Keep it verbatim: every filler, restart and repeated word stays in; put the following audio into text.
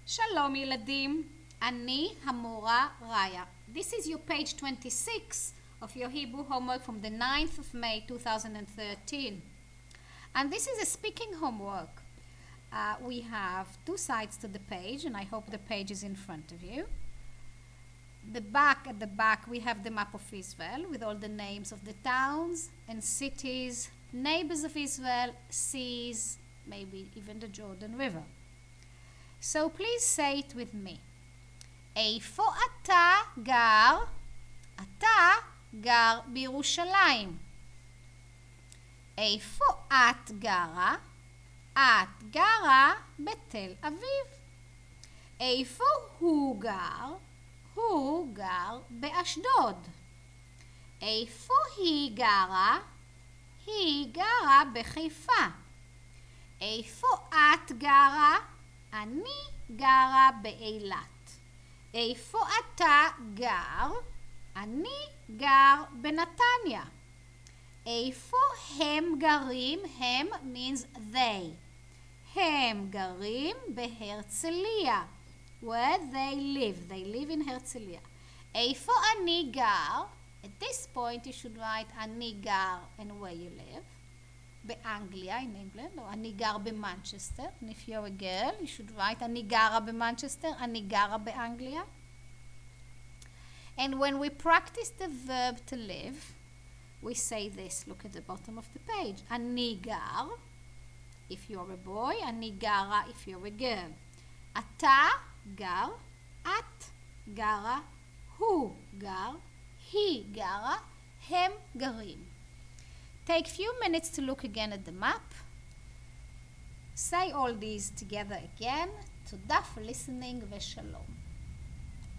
שלום ילדים, אני המורה ראיה. This is your page twenty-six of your Hebrew homework from the ninth of May two thousand thirteen. And this is a speaking homework. Uh, we have two sides to the page, and I hope the page is in front of you. The back, at the back, we have the map of Israel with all the names of the towns and cities, neighbors of Israel, seas, maybe even the Jordan River. So please say it with me. איפה אתה גר? אתה גר בירושלים. איפה את גרה? את גרה בתל אביב. איפה הוא גר? הוא גר באשדוד. איפה היא גרה? היא גרה בחיפה. איפה את גרה? אני גרה באילת. איפה אתה גר? אני גר בנתניה. איפה הם גרים? הם means they. הם גרים בהרצליה. Where they live. They live in הרצליה. איפה אני גר? At this point you should write אני גר and where you live. באנגליה, in England, או אני גר במנצ'סטר. And if you're a girl, you should write אני גרה במנצ'סטר, אני גרה באנגליה. And when we practice the verb to live, we say this. Look at the bottom of the page. אני גר, if you're a boy, אני גרה, if you're a girl. אתה גר, את גרה, הוא גר, היא גרה, הם גרים. Take few minutes to look again at the map. Say all these together again. תודה for listening ושלום.